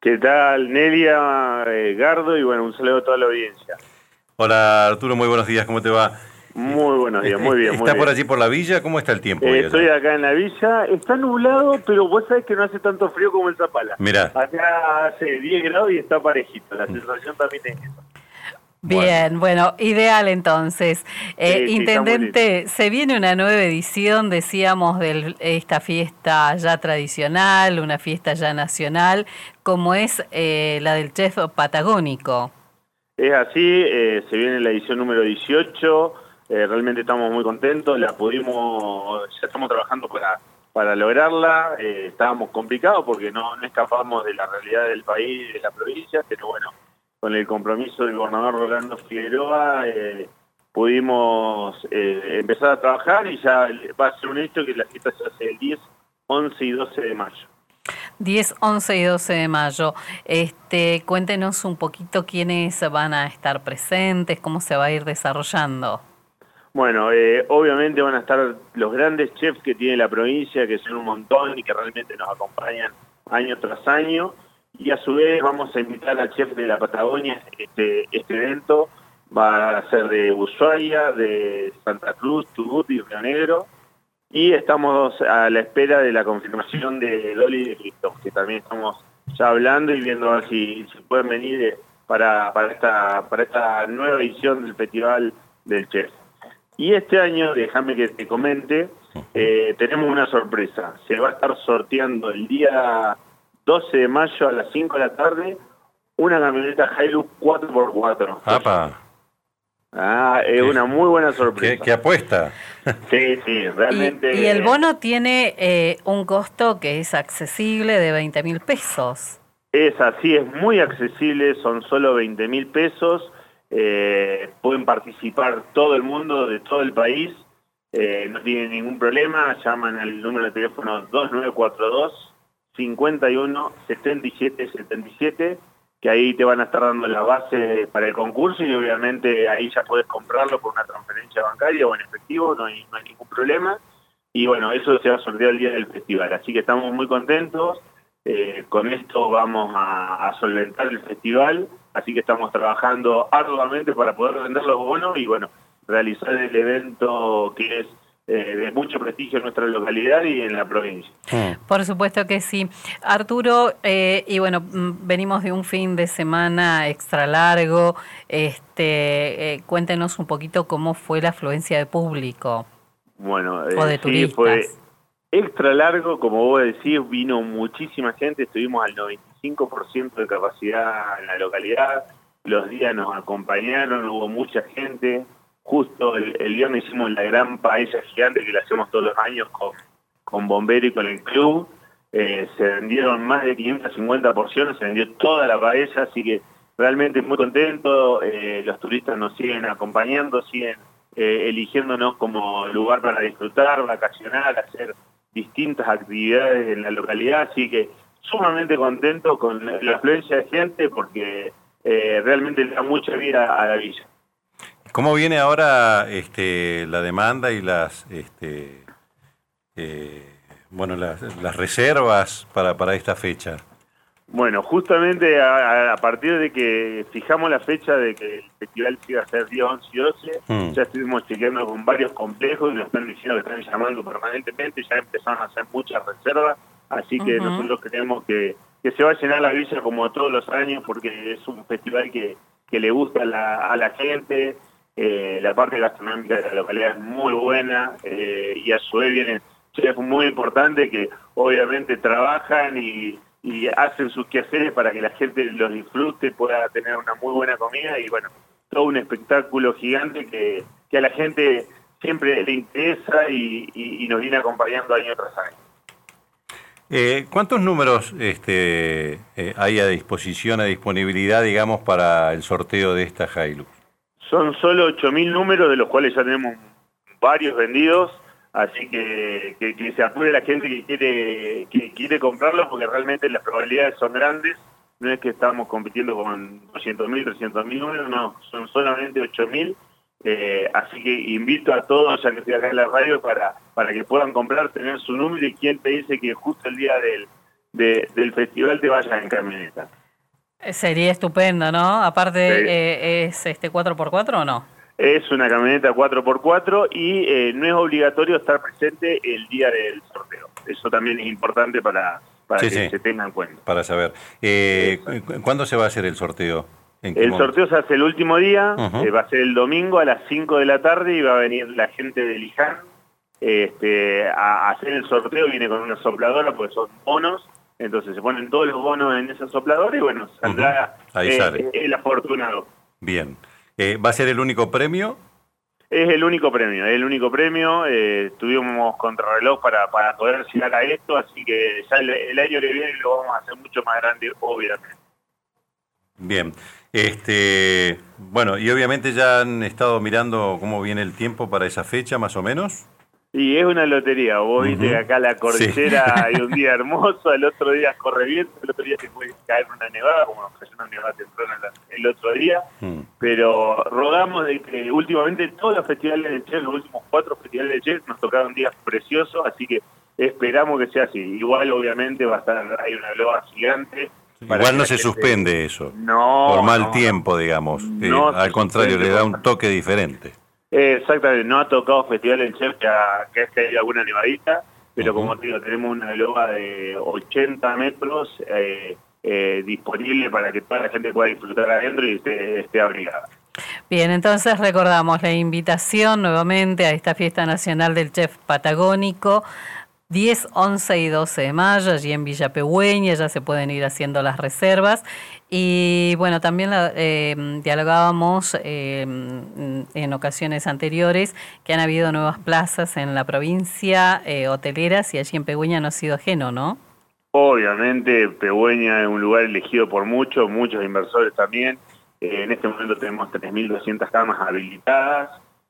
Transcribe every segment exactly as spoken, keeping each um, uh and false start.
¿Qué tal, Nelia, eh, Gardo? Y bueno, un saludo a toda la audiencia. Hola Arturo, muy buenos días, ¿cómo te va? Muy buenos días, muy bien, muy ¿Estás por bien. allí por la villa? ¿Cómo está el tiempo Eh, hoy estoy allá? acá en la villa, está nublado, pero vos sabés que no hace tanto frío como en Zapala. Mirá, Acá hace diez grados y está parejito, la sensación también es eso. bueno, Bien, bueno, ideal entonces. Eh, Sí, sí, está muy lindo. Intendente, se viene una nueva edición, decíamos, de esta fiesta ya tradicional, una fiesta ya nacional, como es eh, la del chef patagónico. Es así, eh, se viene la edición número dieciocho, eh, realmente estamos muy contentos, la pudimos, ya estamos trabajando para, para lograrla, eh, estábamos complicados porque no, no escapamos de la realidad del país y de la provincia, pero bueno, con el compromiso del gobernador Rolando Figueroa eh, pudimos eh, empezar a trabajar y ya va a ser un hecho que la fiesta se hace el diez, once y doce de mayo. diez, once y doce de mayo. Este, cuéntenos un poquito quiénes van a estar presentes, cómo se va a ir desarrollando. Bueno, eh, obviamente van a estar los grandes chefs que tiene la provincia, que son un montón y que realmente nos acompañan año tras año. Y a su vez vamos a invitar al chef de la Patagonia. Este, este evento va a ser de Ushuaia, de Santa Cruz, Chubut y Río Negro. Y estamos a la espera de la confirmación de Dolly de Cristo, que también estamos ya hablando y viendo a ver si, si pueden venir eh, para, para, esta, para esta nueva edición del Festival del Chef. Y este año, déjame que te comente, eh, tenemos una sorpresa. Se va a estar sorteando el día doce de mayo a las cinco de la tarde una camioneta Hilux cuatro por cuatro. apa, Ah, es ¿Qué? una muy buena ¿qué, sorpresa. qué apuesta? Sí, sí, Y, realmente. y el bono tiene eh, un costo que es accesible de veinte mil pesos. Es así, es muy accesible, son solo veinte mil pesos. Eh, pueden participar todo el mundo de todo el país, eh, no tienen ningún problema, llaman al número de teléfono dos nueve cuatro dos, cinco uno, siete siete siete siete, que ahí te van a estar dando la base para el concurso y obviamente ahí ya puedes comprarlo por una transferencia bancaria o en efectivo, no hay, no hay ningún problema. Y bueno, eso se va a sortear el día del festival, así que estamos muy contentos. Eh, con esto vamos a, a solventar el festival, así que estamos trabajando arduamente para poder vender los bonos y bueno, realizar el evento que es eh, de mucho prestigio en nuestra localidad y en la provincia. Por supuesto que sí. Arturo, eh, y bueno, mm, venimos de un fin de semana extra largo. Este, eh, cuéntenos un poquito cómo fue la afluencia de público Bueno, o eh, de sí, fue turistas. extra largo, como vos decís, vino muchísima gente, estuvimos al noventa y cinco por ciento de capacidad en la localidad, los días nos acompañaron, hubo mucha gente, justo el, el viernes hicimos la gran paella gigante que la hacemos todos los años con, con Bombero y con el club, eh, se vendieron más de quinientas cincuenta porciones, se vendió toda la paella, así que realmente muy contento, eh, los turistas nos siguen acompañando, siguen eh, eligiéndonos como lugar para disfrutar, vacacionar, hacer distintas actividades en la localidad, así que sumamente contento con la afluencia de gente porque eh, realmente le da mucha vida a la villa. ¿Cómo viene ahora este, la demanda y las, este, eh, bueno, las, las reservas para, para esta fecha? Bueno, justamente a, a partir de que fijamos la fecha de que el festival se iba a ser día once y doce, Mm. ya estuvimos chequeando con varios complejos y nos están diciendo que están llamando permanentemente, ya empezaron a hacer muchas reservas, así que Ujú. nosotros creemos que, que se va a llenar la villa como todos los años porque es un festival que, que le gusta a la, a la gente, eh, la parte gastronómica de la localidad es muy buena eh, y a su vez vienen chefs muy importantes que obviamente trabajan y y hacen sus quehaceres para que la gente los disfrute, pueda tener una muy buena comida y bueno, todo un espectáculo gigante que, que a la gente siempre le interesa y, y, y nos viene acompañando año tras año. Eh, ¿Cuántos números este, eh, hay a disposición, a disponibilidad, digamos, para el sorteo de esta Hilux? Son solo ocho mil números, de los cuales ya tenemos varios vendidos, así que, que, que se apure la gente que quiere que quiere comprarlos porque realmente las probabilidades son grandes. No es que estamos compitiendo con doscientos mil, trescientos mil números, no, son solamente ocho mil. Eh, así que invito a todos, ya que estoy acá en la radio, para, para que puedan comprar, tener su número y quien te dice que justo el día del, de, del festival te vayas en camioneta. Sería estupendo, ¿no? Aparte, Sí. eh, ¿es este cuatro por cuatro o no? Es una camioneta cuatro por cuatro y eh, no es obligatorio estar presente el día del sorteo. Eso también es importante para, para Sí, que sí. se tenga en cuenta. Para saber. Eh, cu- ¿Cuándo se va a hacer el sorteo? ¿En qué El momento? sorteo se hace el último día, Ujú. eh, va a ser el domingo a las cinco de la tarde y va a venir la gente de Luján este, a, a hacer el sorteo. Viene con una sopladora porque son bonos, entonces se ponen todos los bonos en esa sopladora y bueno, saldrá Ujú. Ahí eh, sale. el afortunado. Bien. Eh, ¿Va a ser el único premio? Es el único premio, es el único premio. Eh, tuvimos contrarreloj para, para poder llegar a esto, así que ya el, el año que viene lo vamos a hacer mucho más grande, obviamente. Bien. Este, bueno, y obviamente ya han estado mirando cómo viene el tiempo para esa fecha, más o menos. Y es una lotería. Vos viste que acá la cordillera Sí. hay un día hermoso, el otro día corre viento, el otro día se puede caer una nevada, como nos cayó una nevada temprana el otro día. Mm. Pero rogamos de que últimamente todos los festivales de chef, los últimos cuatro festivales de chef, nos tocaron días preciosos, así que esperamos que sea así. Igual, obviamente, va a estar, hay una globa gigante. para Igual que no la se gente- suspende eso. No. Por mal no, tiempo, digamos. Eh, No se al contrario, suspende le da por- un toque diferente. Eh, exactamente, no ha tocado Festival del Chef que, ha, que es que hay alguna nevadita, pero Ujú. como te digo, tenemos una globa de ochenta metros eh, eh, disponible para que toda la gente pueda disfrutar adentro y esté, esté abrigada. Bien, entonces recordamos la invitación nuevamente a esta fiesta nacional del chef patagónico, diez, once y doce de mayo, allí en Villa Pehuen, ya se pueden ir haciendo las reservas. Y bueno, también la, eh, dialogábamos eh, en ocasiones anteriores que han habido nuevas plazas en la provincia eh, hoteleras y allí en Pehuen no ha sido ajeno, ¿no? Obviamente, Pehuen es un lugar elegido por muchos, muchos inversores también. Eh, en este momento tenemos tres mil doscientas camas habilitadas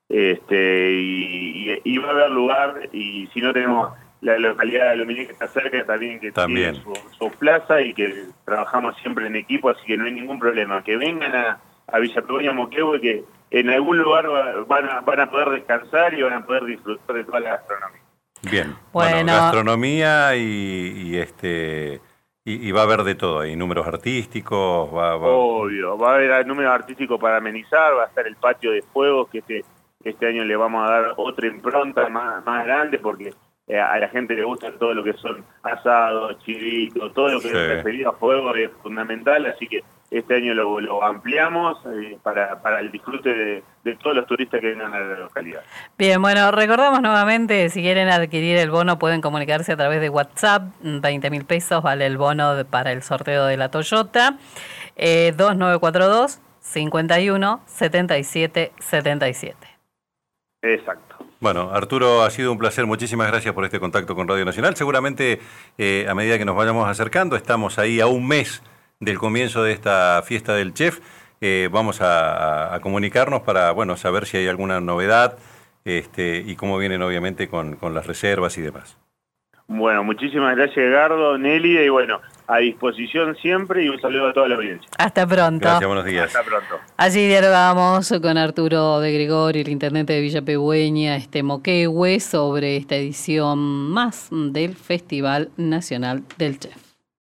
este, y, y, y va a haber lugar, y si no tenemos la localidad de Luminé que está cerca también, que También. tiene su, su plaza y que trabajamos siempre en equipo, así que no hay ningún problema. Que vengan a, a Villa Pehuen, Moquehue, que en algún lugar va- van a, van a poder descansar y van a poder disfrutar de toda la gastronomía. Bien. Bueno, Bueno. gastronomía y, y este y, y va a haber de todo. Hay números artísticos, va, va- Obvio, va a haber números artísticos para amenizar, va a estar el patio de fuegos, que este, este año le vamos a dar otra impronta más, más grande, porque eh, a la gente le gusta todo lo que son asados, chivitos, todo lo que Sí. es referido a fuego es fundamental, así que este año lo, lo ampliamos eh, para, para el disfrute de, de todos los turistas que vengan a la localidad. Bien, bueno, recordamos nuevamente, si quieren adquirir el bono pueden comunicarse a través de WhatsApp, veinte mil pesos vale el bono de- para el sorteo de la Toyota, eh, dos nueve cuatro dos, cinco uno, siete siete siete siete. Exacto. Bueno, Arturo, ha sido un placer. Muchísimas gracias por este contacto con Radio Nacional. Seguramente, eh, a medida que nos vayamos acercando, estamos ahí a un mes del comienzo de esta fiesta del chef. Eh, vamos a, a comunicarnos para, bueno, saber si hay alguna novedad este, y cómo vienen, obviamente, con, con las reservas y demás. Bueno, muchísimas gracias, Edgardo, Nelly, y bueno, a disposición siempre y un saludo a toda la audiencia. Hasta pronto. Gracias, buenos días. Hasta pronto. Allí dialogamos con Arturo de Gregorio, el intendente de Villa Pehuen, este Moquehue, sobre esta edición más del Festival Nacional del Chef.